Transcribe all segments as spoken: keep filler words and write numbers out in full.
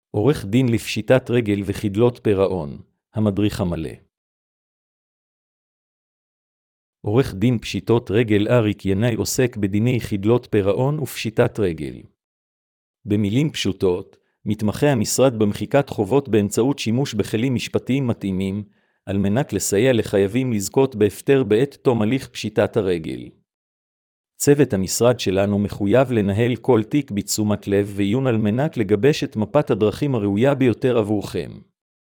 עורך דין לפשיטת רגל וחדלות פירעון, המדריך המלא. עורך דין פשיטות רגל אריק ינאי עוסק בדיני חדלות פירעון ופשיטת רגל. במילים פשוטות, מתמחה המשרד במחיקת חובות באמצעות שימוש בכלים משפטיים מתאימים, על מנת לסייע לחייבים לזכות בהפטר בעת תום הליך פשיטת הרגל. צוות המשרד שלנו מחויב לנהל כל תיק בתשומת לב ועיון על מנת לגבש את מפת הדרכים הראויה ביותר עבורכם.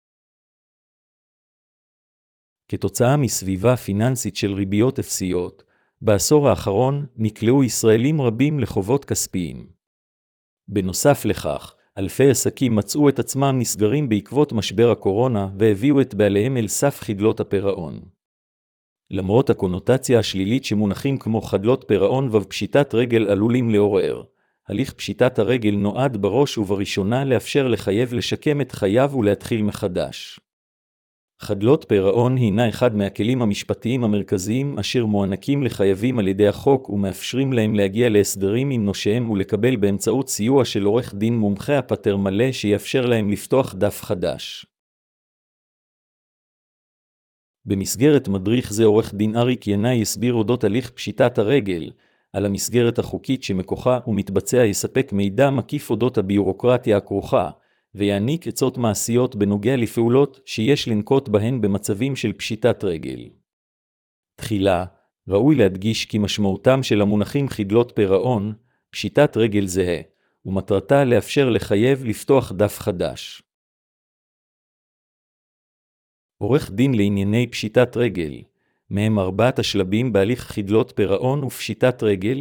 כתוצאה מסביבה פיננסית של ריביות אפסיות, בעשור האחרון נקלעו ישראלים רבים לחובות כספיים. בנוסף לכך, אלפי עסקים מצאו את עצמם נסגרים בעקבות משבר הקורונה והביאו את בעליהם אל סף חדלות הפירעון. למרות הקונוטציה השלילית שמונחים כמו חדלות פירעון ופשיטת רגל עלולים לעורר, הליך פשיטת הרגל נועד בראש ובראשונה לאפשר לחייב לשקם את חייו ולהתחיל מחדש. חדלות פירעון הינה אחד מהכלים המשפטיים המרכזיים אשר מוענקים לחייבים על ידי החוק ומאפשרים להם להגיע להסדרים עם נושיהם ולקבל באמצעות סיוע של עורך דין מומחה הפטר מלא שיאפשר להם לפתוח דף חדש. במסגרת מדריך זה עורך דין אריק ינאי יסביר אודות הליך פשיטת הרגל, על המסגרת החוקית שמכוחה ומתבצע יספק מידע מקיף אודות הביורוקרטיה הכרוכה, ויעניק עצות מעשיות בנוגע לפעולות שיש לנקוט בהן במצבים של פשיטת רגל. תחילה, ראוי להדגיש כי משמעותם של המונחים חדלות פירעון, פשיטת רגל זהה, ומטרתה לאפשר לחייב לפתוח דף חדש. עורך דין לענייני פשיטת רגל, מהם ארבעת השלבים בהליך חדלות פירעון ופשיטת רגל?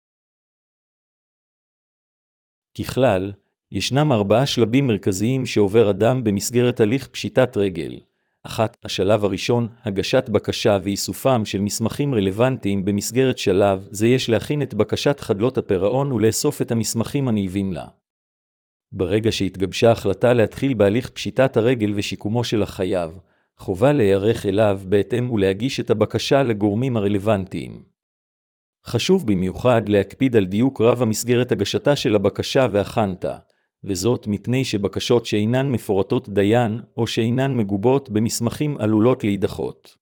ככלל, ישנם ארבעה שלבים מרכזיים שעובר אדם במסגרת הליך פשיטת רגל. אחת, השלב הראשון, הגשת בקשה ואיסופם של מסמכים רלוונטיים. במסגרת שלב זה יש להכין את בקשת חדלות הפירעון ולאסוף את המסמכים הנלווים לה. ברגע שהתגבשה החלטה להתחיל בהליך פשיטת הרגל ושיקומו של החייב, חובה להיערך אליו בהתאם ולהגיש את הבקשה לגורמים הרלוונטיים. חשוב במיוחד להקפיד על דיוק רב המסגרת הגשתה של הבקשה והכנתה, וזאת מפני שבקשות שאינן מפורטות דיין או שאינן מגובות במסמכים עלולות להידחות.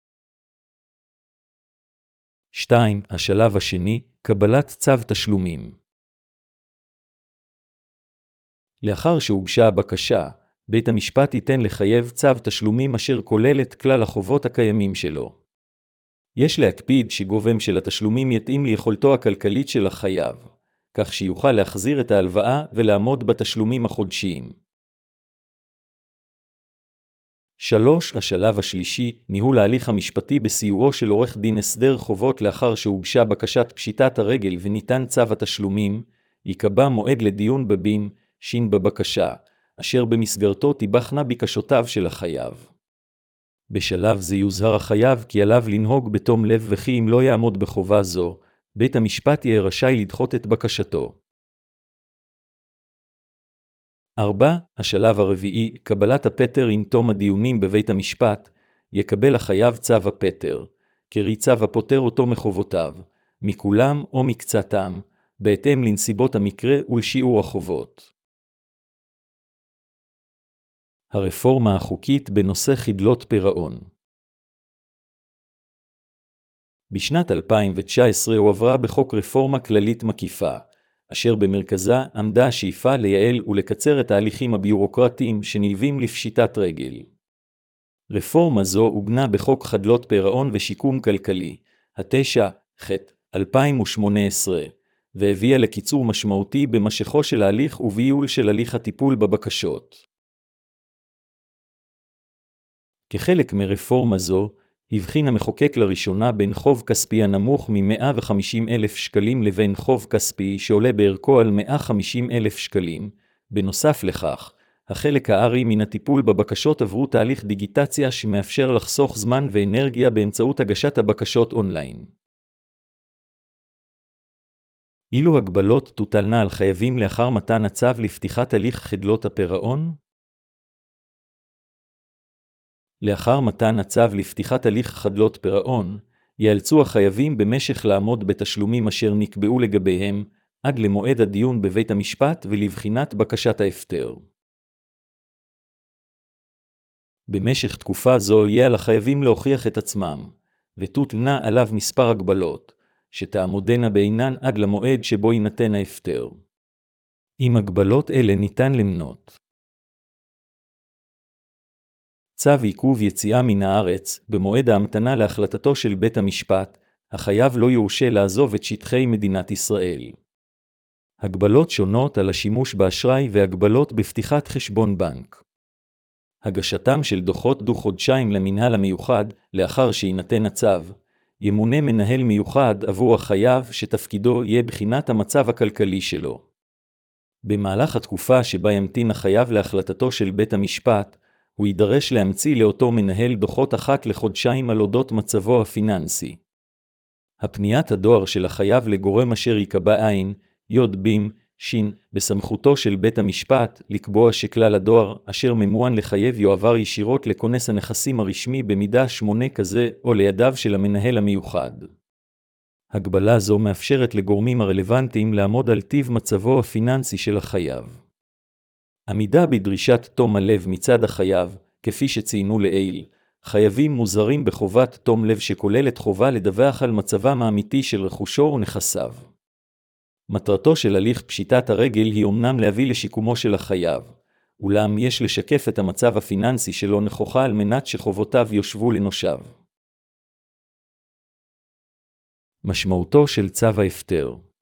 שתיים. השלב השני, קבלת צו תשלומים. לאחר שהוגשה הבקשה, בית המשפט ייתן לחייב צו תשלומים אשר כולל את כלל החובות הקיימים שלו. יש להקפיד שגובהם של התשלומים יתאים ליכולתו הכלכלית של החייב, כך שיוכל להחזיר את ההלוואה ולעמוד בתשלומים החודשיים. שלוש. השלב השלישי, ניהול ההליך המשפטי בסיועו של עורך דין הסדר חובות. לאחר שהוגשה בקשת פשיטת הרגל וניתן צו התשלומים, יקבע מועד לדיון בבין שין בבקשה, אשר במסגרתו תיבחנה בקשותיו של החייב. בשלב זה יוזהר החייב כי עליו לנהוג בתום לב וכי אם לא יעמוד בחובה זו, בית המשפט יהיה רשאי לדחות את בקשתו. ארבע. השלב הרביעי, קבלת הפטר. עם תום הדיונים בבית המשפט, יקבל החייב צו הפטר, קרי צו הפוטר אותו מחובותיו, מכולם או מקצתם, בהתאם לנסיבות המקרה ולשיעור החובות. הרפורמה החוקית בנושא חדלות פירעון. בשנת אלפיים תשע עשרה הועברה בחוק רפורמה כללית מקיפה, אשר במרכזה עמדה השאיפה לייעל ולקצר את ההליכים הביורוקרטיים שנלווים לפשיטת רגל. רפורמה זו עוגנה בחוק חדלות פירעון ושיקום כלכלי, התשע ח' אלפיים ושמונה עשרה, והביאה לקיצור משמעותי במשכו של ההליך ובייעול של הליך הטיפול בבקשות. כחלק מרפורמה זו, הבחין המחוקק לראשונה בין חוב כספי הנמוך מ-מאה וחמישים אלף שקלים לבין חוב כספי שעולה בערכו על מאה וחמישים אלף שקלים. בנוסף לכך, החלק הארי מן הטיפול בבקשות עברו תהליך דיגיטציה שמאפשר לחסוך זמן ואנרגיה באמצעות הגשת הבקשות אונליין. אילו הגבלות תוטלנה על חייבים לאחר מתן הצו לפתיחת הליך חדלות הפירעון? לאחר מתן הצו לפתיחת הליך חדלות פירעון, יאלצו החייבים במשך לעמוד בתשלומים אשר נקבעו לגביהם, עד למועד הדיון בבית המשפט ולבחינת בקשת ההפטר. במשך תקופה זו יהיה על החייבים להוכיח את עצמם, ותוטלנה עליו מספר הגבלות, שתעמודנה בעינן עד למועד שבו יינתן ההפטר. עם הגבלות אלה ניתן למנות. צו עיכוב יציאה מן הארץ, במועד ההמתנה להחלטתו של בית המשפט, החייב לא יורשה לעזוב את שטחי מדינת ישראל. הגבלות שונות על השימוש באשראי והגבלות בפתיחת חשבון בנק. הגשתם של דוחות דו-חודשיים למנהל המיוחד, לאחר שיינתן הצו, ימונה מנהל מיוחד עבור החייב שתפקידו יהיה בחינת המצב הכלכלי שלו. במהלך התקופה שבה ימתין החייב להחלטתו של בית המשפט, הוא יידרש להמציא לאותו מנהל דוחות אחת לחודשיים על אודות מצבו הפיננסי. הפניית הדואר של החייב לגורם אשר יקבע עין, יוד בים, שין, בסמכותו של בית המשפט, לקבוע שכלל הדואר אשר ממוען לחייב יועבר ישירות לכונס הנכסים הרשמי במידה שמונה כזה או לידיו של המנהל המיוחד. הגבלה זו מאפשרת לגורמים הרלוונטיים לעמוד על טיב מצבו הפיננסי של החייב. עמידה בדרישת תום הלב מצד החייב, כפי שציינו לעיל, חייבים מוזרים בחובת תום לב שכוללת חובה לדווח על מצבם האמיתי של רכושו ונכסיו. מטרתו של הליך פשיטת הרגל היא אומנם להביא לשיקומו של החייב, אולם יש לשקף את המצב הפיננסי שלו נכוחה על מנת שחובותיו יושבו לנושיו. משמעותו של צו ההפטר.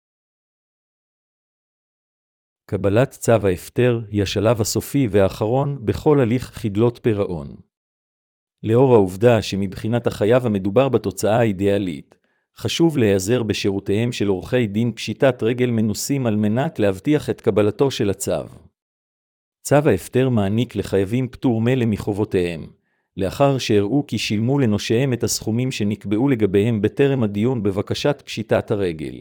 קבלת צו ההפטר היא השלב הסופי והאחרון בכל הליך חדלות פירעון. לאור העובדה שמבחינת החייב המדובר בתוצאה האידיאלית, חשוב להיעזר בשירותיהם של עורכי דין פשיטת רגל מנוסים על מנת להבטיח את קבלתו של הצו. צו ההפטר מעניק לחייבים פטור מלא מחובותיהם, לאחר שהראו כי שילמו לנושיהם את הסכומים שנקבעו לגביהם בטרם הדיון בבקשת פשיטת הרגל.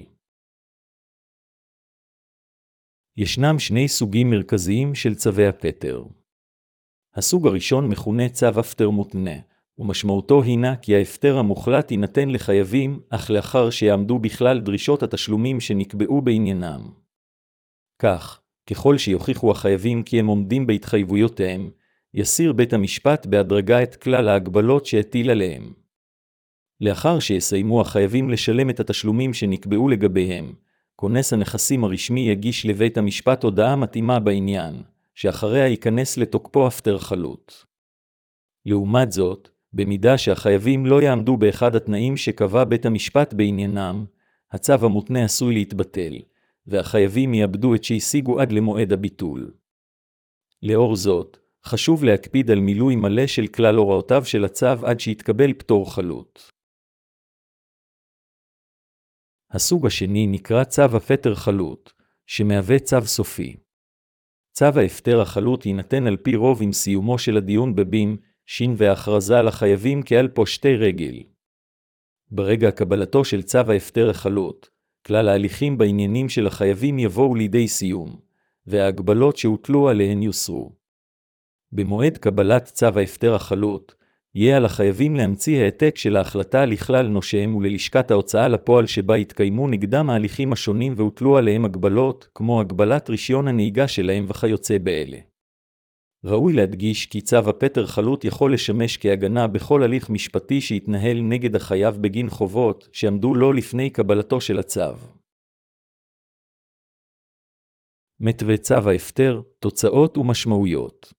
ישנם שני סוגים מרכזיים של צווי הפטר. הסוג הראשון מכונה צו הפטר מותנה, ומשמעותו הינה כי ההפטר המוחלט יינתן לחייבים, אך לאחר שיעמדו בכלל דרישות התשלומים שנקבעו בעניינם. כך, ככל שיוכיחו החייבים כי הם עומדים בהתחייבויותיהם, יסיר בית המשפט בהדרגה את כלל ההגבלות שהטיל עליהם. לאחר שיסיימו החייבים לשלם את התשלומים שנקבעו לגביהם, כונס הנכסים הרשמי יגיש לבית המשפט הודעה מתאימה בעניין, שאחריה ייכנס לתוקפו הפטר חלוט. לעומת זאת, במידה שהחייבים לא יעמדו באחד התנאים שקבע בית המשפט בעניינם, הצו המותנה עשוי להתבטל, והחייבים יאבדו את שהשיגו עד למועד הביטול. לאור זאת, חשוב להקפיד על מילוי מלא של כלל הוראותיו של הצו עד שיתקבל פטור חלוט. הסוג השני נקרא צו הפטר חלוט, שמהווה צו סופי. צו ההפטר החלוט יינתן על פי רוב עם סיומו של הדיון בבים, שין והכרזה על החייבים כעל פושטי רגל. ברגע קבלתו של צו ההפטר החלוט, כלל ההליכים בעניינים של החייבים יבואו לידי סיום, וההגבלות שהוטלו עליהן יוסרו. במועד קבלת צו ההפטר החלוט, יהיה על החייבים להמציא העתק של ההחלטה לכלל נושיהם וללשכת ההוצאה לפועל שבה התקיימו נגדם ההליכים השונים והוטלו עליהם הגבלות, כמו הגבלת רישיון הנהיגה שלהם וכיוצא באלה. ראוי להדגיש כי צו הפטר חלוט יכול לשמש כהגנה בכל הליך משפטי שהתנהל נגד החייב בגין חובות שעמדו לו לפני קבלתו של הצו. מתווה צו ההפטר, תוצאות ומשמעויות.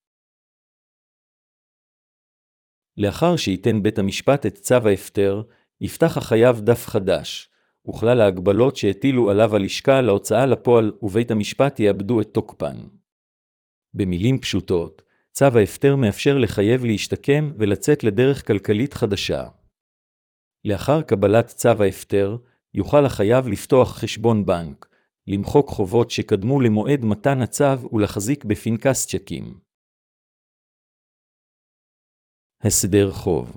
לאחר שייתן בית המשפט את צו ההפטר, יפתח החייב דף חדש, וכלל ההגבלות שהטילו עליו הלשכה להוצאה לפועל ובית המשפט יאבדו את תוקפן. במילים פשוטות, צו ההפטר מאפשר לחייב להשתקם ולצאת לדרך כלכלית חדשה. לאחר קבלת צו ההפטר, יוכל החייב לפתוח חשבון בנק, למחוק חובות שקדמו למועד מתן הצו ולהחזיק בפנקס צ'קים. הסדר חוב.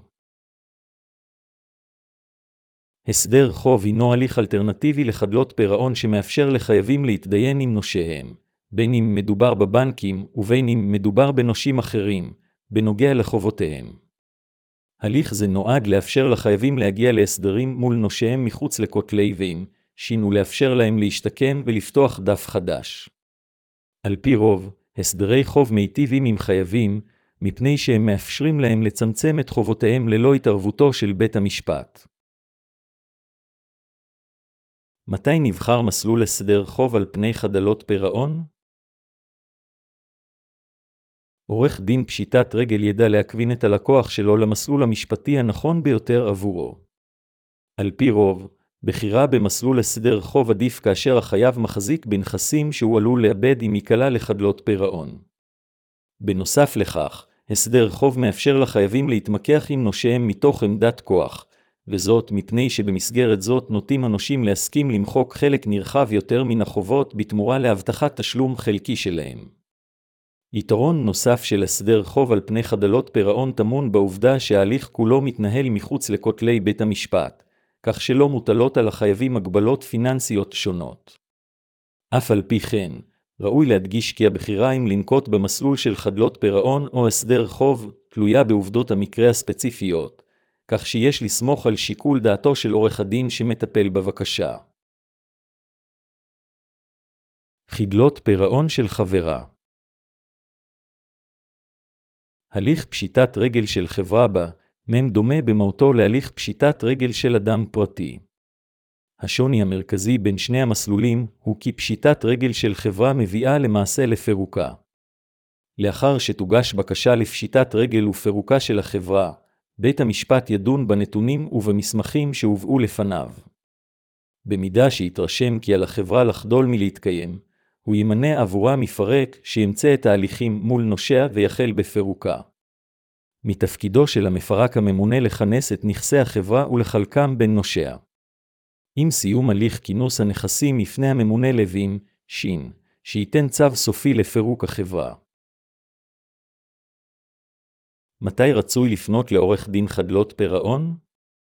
הסדר חוב הינו הליך אלטרנטיבי לחדלות פירעון שמאפשר לחייבים להתדיין עם נושיהם, בין אם מדובר בבנקים ובין אם מדובר בנושים אחרים, בנוגע לחובותיהם. הליך זה נועד לאפשר לחייבים להגיע להסדרים מול נושיהם מחוץ לכותלי בים, שין ולאפשר להם להשתקם ולפתוח דף חדש. על פי רוב, הסדרי חוב מיטיבים עם חייבים, מפני שהם מאפשרים להם לצמצם את חובותיהם ללא התערבותו של בית המשפט. מתי נבחר מסלול הסדר חוב על פני חדלות פירעון? עורך דין פשיטת רגל ידע להכווין את הלקוח שלו למסלול המשפטי הנכון ביותר עבורו. על פי רוב, בחירה במסלול הסדר חוב עדיף כאשר החייב מחזיק בנכסים שהוא עלול לאבד אם ייקלע לחדלות פירעון. בנוסף לכך, הסדר חוב מאפשר לחייבים להתמקח עם נושיהם מתוך עמדת כוח, וזאת מפני שבמסגרת זאת נוטים הנושים להסכים למחוק חלק נרחב יותר מן החובות בתמורה להבטחת תשלום חלקי שלהם. יתרון נוסף של הסדר חוב על פני חדלות פירעון טמון בעובדה שההליך כולו מתנהל מחוץ לכותלי בית המשפט, כך שלא מוטלות על החייבים הגבלות פיננסיות שונות. אף על פי כן, ראוי להדגיש כי הבחירה אם לנקוט במסלול של חדלות פירעון או הסדר חוב תלויה בעובדות המקרה הספציפיות, כך שיש לסמוך על שיקול דעתו של עורך הדין שמטפל בבקשה. חדלות פירעון של חברה. הליך פשיטת רגל של חברה בה, מם דומה במהותו להליך פשיטת רגל של אדם פרטי. השוני המרכזי בין שני המסלולים הוא כי פשיטת רגל של חברה מביאה למעשה לפירוקה. לאחר שתוגש בקשה לפשיטת רגל ופירוקה של החברה, בית המשפט ידון בנתונים ובמסמכים שהובאו לפניו. במידה שיתרשם כי על החברה לחדול מלהתקיים, הוא ימנה עבורה מפרק שימצא את ההליכים מול נושיה ויחל בפירוקה. מתפקידו של המפרק הממונה לכנס את נכסי החברה ולחלקם בין נושיה. עם סיום הליך כינוס הנכסים יפנה הממונה לוין, שין, שייתן צו סופי לפירוק החברה. מתי רצוי לפנות לעורך דין חדלות פירעון?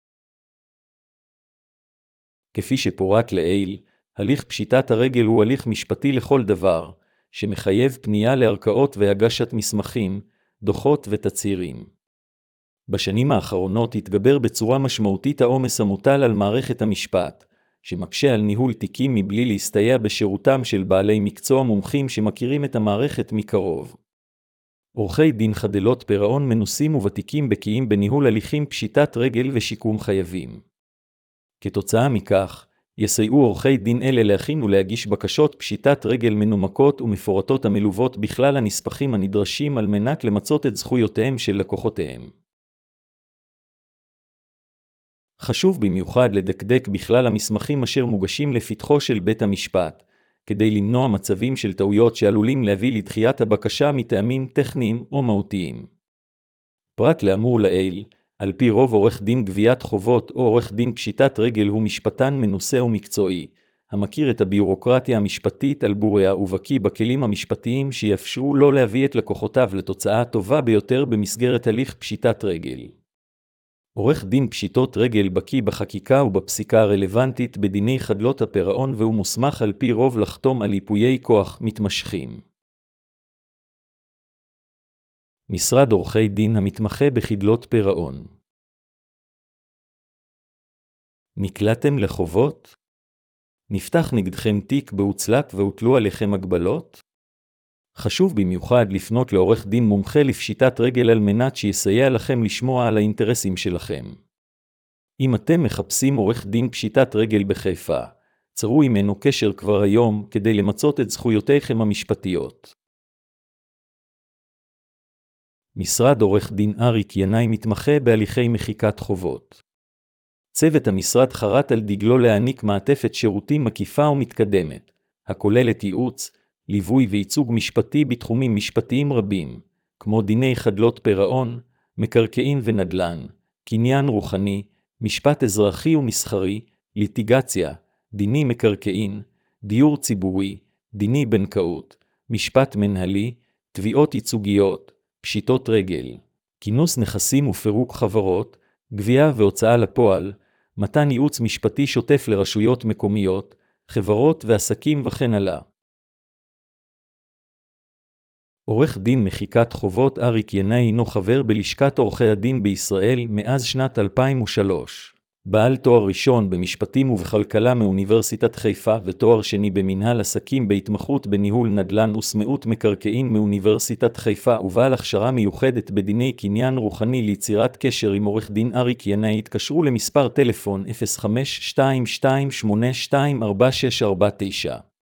כפי שפורט לעיל, הליך פשיטת הרגל הוא הליך משפטי לכל דבר, שמחייב פנייה לערכאות והגשת מסמכים, דוחות ותצהירים. בשנים האחרונות התגבר בצורה משמעותית העומס המוטל על מערכת המשפט, שמקשה על ניהול תיקים מבלי להסתייע בשירותם של בעלי מקצוע מומחים שמכירים את המערכת מקרוב. עורכי דין חדלות פירעון מנוסים וותיקים בקיאים בניהול הליכים פשיטת רגל ושיקום חייבים. כתוצאה מכך, יסייעו עורכי דין אלה להכין ולהגיש בקשות פשיטת רגל מנומקות ומפורטות המלוות בכלל הנספחים הנדרשים על מנת למצות את זכויותיהם של לקוחותיהם. חשוב במיוחד לדקדק בכלל המסמכים אשר מוגשים לפתחו של בית המשפט, כדי למנוע מצבים של טעויות שעלולים להביא לדחיית הבקשה מטעמים טכניים או מהותיים. פרט לאמור לעיל, על פי רוב עורך דין גביית חובות או עורך דין פשיטת רגל הוא משפטן מנוסה ומקצועי, המכיר את הביורוקרטיה המשפטית על בוריה ובקיא בכלים המשפטיים שיאפשרו לו להביא את לקוחותיו לתוצאה הטובה ביותר במסגרת הליך פשיטת רגל. עורך דין פשיטות רגל בקיא בחקיקה ובפסיקה הרלוונטית בדיני חדלות הפירעון והוא מוסמך על פי רוב לחתום על ייפויי כוח מתמשכים. משרד עורכי דין המתמחה בחדלות פירעון. נקלעתם לחובות? נפתח נגדכם תיק בהוצלק והוטלו עליכם הגבלות? חשוב במיוחד לפנות לעורך דין מומחה לפשיטת רגל על מנת שיסייע לכם לשמוע על האינטרסים שלכם. אם אתם מחפשים עורך דין פשיטת רגל בחיפה, צרו עמנו קשר כבר היום כדי למצות את זכויותיכם המשפטיות. משרד עורך דין אריק ינאי מתמחה בהליכי מחיקת חובות. צוות המשרד חרת על דגלו להעניק מעטפת שירותים מקיפה ומתקדמת, הכוללת ייעוץ, ליווי וייצוג משפטי בתחומים משפטיים רבים, כמו דיני חדלות פירעון, מקרקעין ונדל"ן, קניין רוחני, משפט אזרחי ומסחרי, ליטיגציה, דיני מקרקעין, דיור ציבורי, דיני בנקאות, משפט מנהלי, תביעות ייצוגיות, פשיטות רגל, כינוס נכסים ופירוק חברות, גבייה והוצאה לפועל, מתן ייעוץ משפטי שוטף לרשויות מקומיות, חברות ועסקים וכן הלאה. עורך דין מחיקת חובות אריק ינאי הינו חבר בלשכת עורכי הדין בישראל מאז שנת אלפיים ושלוש. בעל תואר ראשון במשפטים ובכלכלה מאוניברסיטת חיפה ותואר שני במנהל עסקים בהתמחות בניהול נדל"ן וסמאות מקרקעין מאוניברסיטת חיפה ובעל הכשרה מיוחדת בדיני קניין רוחני. ליצירת קשר עם עורך דין אריק ינאי התקשרו למספר טלפון אפס חמש שתיים שתיים שמונה שתיים ארבע שש ארבע תשע.